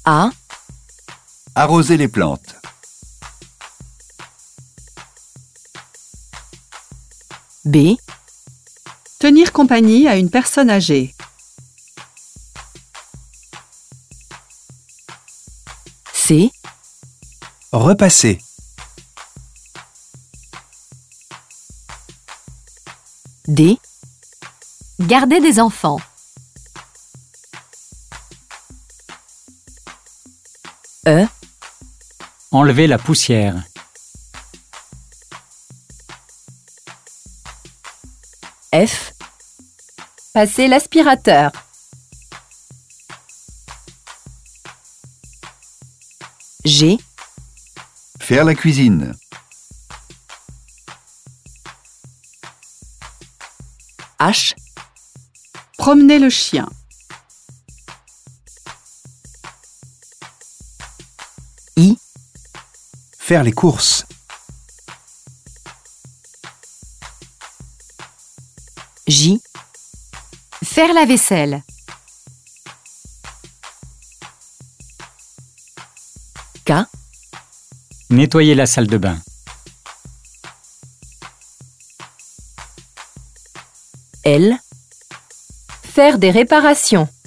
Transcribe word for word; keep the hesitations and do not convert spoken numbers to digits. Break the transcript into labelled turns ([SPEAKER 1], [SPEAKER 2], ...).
[SPEAKER 1] A.
[SPEAKER 2] Arroser les plantes.
[SPEAKER 1] B.
[SPEAKER 3] Tenir compagnie à une personne âgée.
[SPEAKER 1] C.
[SPEAKER 2] Repasser.
[SPEAKER 1] D.
[SPEAKER 4] Garder des enfants.
[SPEAKER 1] E.
[SPEAKER 5] Enlever la poussière.
[SPEAKER 1] F. Passer l'aspirateur. G.
[SPEAKER 2] Faire la cuisine.
[SPEAKER 1] H.
[SPEAKER 3] Promener le chien.
[SPEAKER 1] I.
[SPEAKER 2] Faire les courses.
[SPEAKER 1] J.
[SPEAKER 4] Faire la vaisselle.
[SPEAKER 1] K.
[SPEAKER 5] Nettoyer la salle de bain.
[SPEAKER 1] L. Faire des réparations.